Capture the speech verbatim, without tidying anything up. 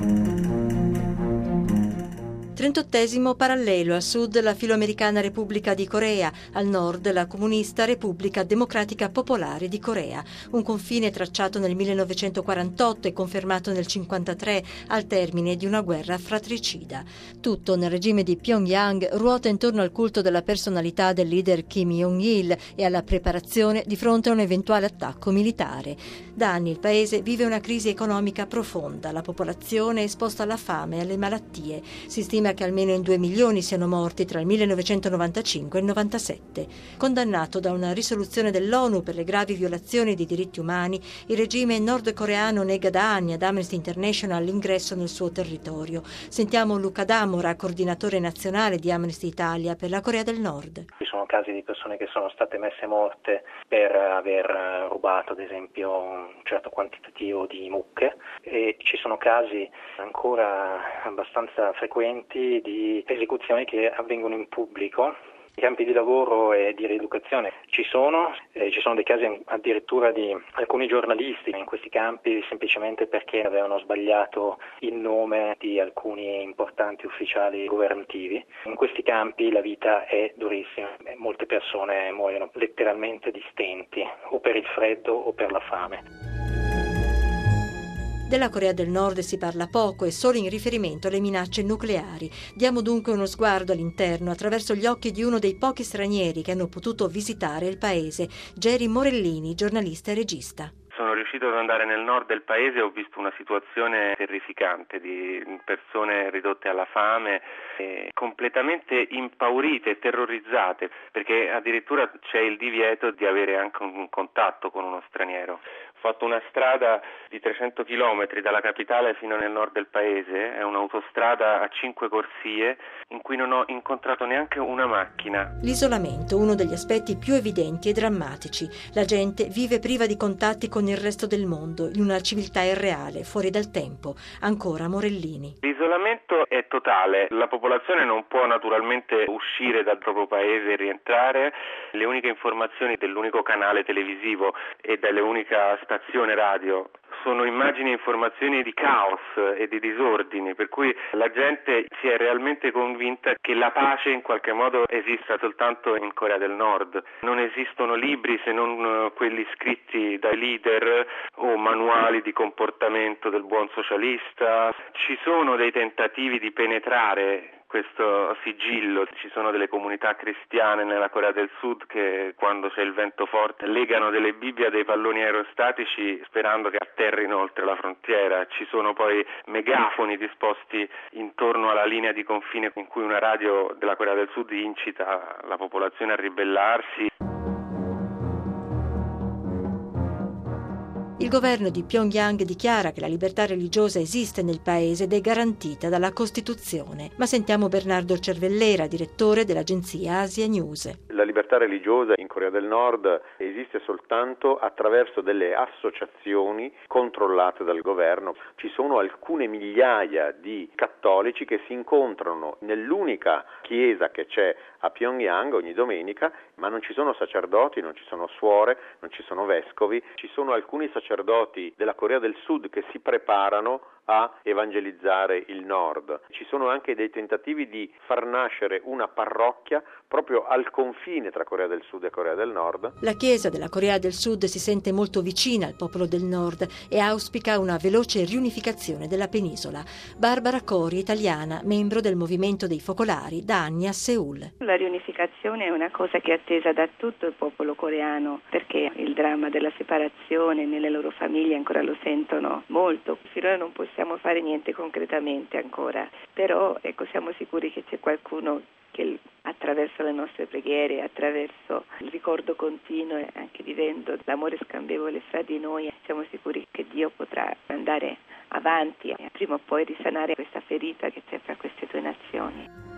trentottesimo parallelo: a sud la filoamericana Repubblica di Corea, al nord la comunista Repubblica Democratica Popolare di Corea. Un confine tracciato nel millenovecentoquarantotto e confermato nel cinquantatré al termine di una guerra fratricida. Tutto nel regime di Pyongyang ruota intorno al culto della personalità del leader Kim Jong-il e alla preparazione di fronte a un eventuale attacco militare. Da anni il paese vive una crisi economica profonda, la popolazione è esposta alla fame e alle malattie. Si stima che almeno in due milioni siano morti tra il millenovecentonovantacinque e il novantasette. Condannato da una risoluzione dell'ONU per le gravi violazioni dei diritti umani, il regime nordcoreano nega da anni ad Amnesty International l'ingresso nel suo territorio. Sentiamo Luca D'Amora, coordinatore nazionale di Amnesty Italia per la Corea del Nord. Ci sono casi di persone che sono state messe morte per aver rubato, ad esempio, un certo quantitativo di mucche, e ci sono casi ancora abbastanza frequenti di esecuzioni che avvengono in pubblico. I campi di lavoro e di rieducazione ci sono, eh, ci sono dei casi addirittura di alcuni giornalisti in questi campi semplicemente perché avevano sbagliato il nome di alcuni importanti ufficiali governativi. In questi campi la vita è durissima, molte persone muoiono letteralmente di stenti, o per il freddo o per la fame. Della Corea del Nord si parla poco e solo in riferimento alle minacce nucleari. Diamo dunque uno sguardo all'interno attraverso gli occhi di uno dei pochi stranieri che hanno potuto visitare il paese, Geri Morellini, giornalista e regista. Sono riuscito ad andare nel nord del paese e ho visto una situazione terrificante di persone ridotte alla fame, e completamente impaurite e terrorizzate, perché addirittura c'è il divieto di avere anche un contatto con uno straniero. Ho fatto una strada di trecento chilometri dalla capitale fino nel nord del paese, è un'autostrada a cinque corsie in cui non ho incontrato neanche una macchina. L'isolamento, uno degli aspetti più evidenti e drammatici. La gente vive priva di contatti con il resto del mondo, in una civiltà irreale, fuori dal tempo. Ancora Morellini. L'isolamento è totale, la popolazione non può naturalmente uscire dal proprio paese e rientrare, le uniche informazioni dell'unico canale televisivo e dell'unica stazione radio sono immagini e informazioni di caos e di disordini, per cui la gente si è realmente convinta che la pace in qualche modo esista soltanto in Corea del Nord. Non esistono libri se non quelli scritti dai leader o manuali di comportamento del buon socialista. Ci sono dei tentativi di penetrare questo sigillo, ci sono delle comunità cristiane nella Corea del Sud che quando c'è il vento forte legano delle Bibbie a dei palloni aerostatici sperando che atterrino oltre la frontiera. Ci sono poi megafoni disposti intorno alla linea di confine in cui una radio della Corea del Sud incita la popolazione a ribellarsi. Il governo di Pyongyang dichiara che la libertà religiosa esiste nel paese ed è garantita dalla Costituzione. Ma sentiamo Bernardo Cervellera, direttore dell'agenzia Asia News. La libertà religiosa in Corea del Nord esiste soltanto attraverso delle associazioni controllate dal governo. Ci sono alcune migliaia di cattolici che si incontrano nell'unica chiesa che c'è a Pyongyang ogni domenica, ma non ci sono sacerdoti, non ci sono suore, non ci sono vescovi, ci sono alcuni sacerdoti della Corea del Sud che si preparano a evangelizzare il nord. Ci sono anche dei tentativi di far nascere una parrocchia proprio al confine tra Corea del Sud e Corea del Nord. La Chiesa della Corea del Sud si sente molto vicina al popolo del nord e auspica una veloce riunificazione della penisola. Barbara Cori, italiana, membro del Movimento dei Focolari, da anni a Seul. La riunificazione è una cosa che è attesa da tutto il popolo coreano, perché il dramma della separazione nelle loro famiglie ancora lo sentono molto. Finora non possiamo fare niente concretamente ancora, però ecco, siamo sicuri che c'è qualcuno che attraverso le nostre preghiere, attraverso il ricordo continuo e anche vivendo l'amore scambevole fra di noi, siamo sicuri che Dio potrà andare avanti e prima o poi risanare questa ferita che c'è fra queste due nazioni.